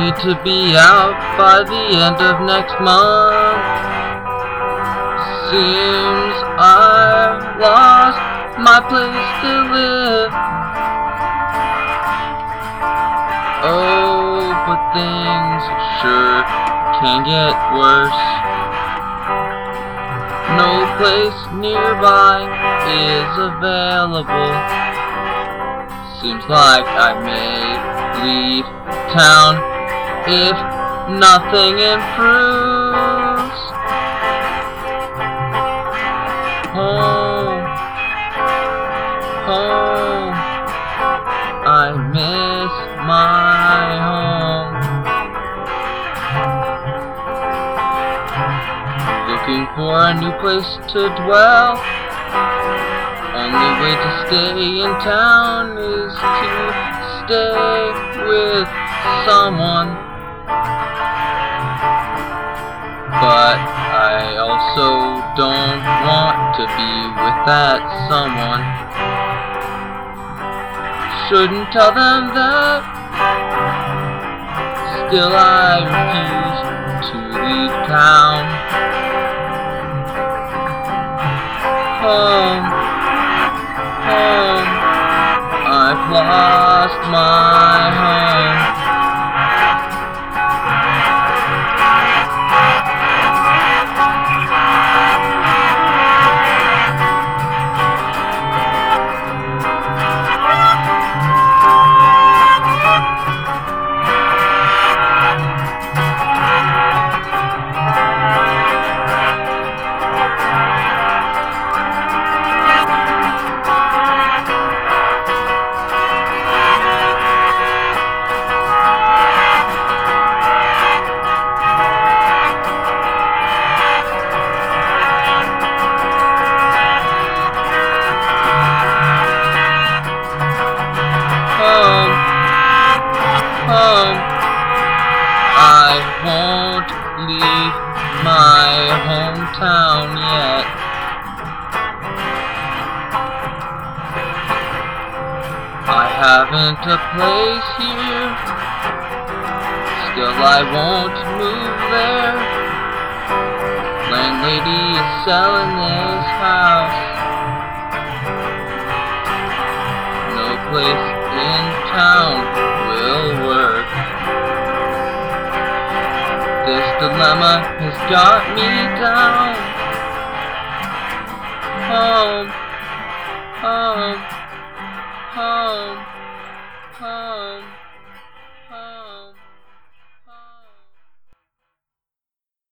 need to be out by the end of next month. Seems I've lost my place to live. Oh, but things sure can get worse. No place nearby is available. Seems like I may leave town if nothing improves. Home, home, I miss my home. Looking for a new place to dwell. Only way to stay in town is to stay with someone. But I also don't want to be with that someone. Shouldn't tell them that. Still I refuse to leave town. Home, home, I've lost my home. Home, I won't leave my hometown yet. I haven't a place here, still I won't move there. Landlady is selling this house. No place in town will work. This dilemma has got me down. Home, home, home, home.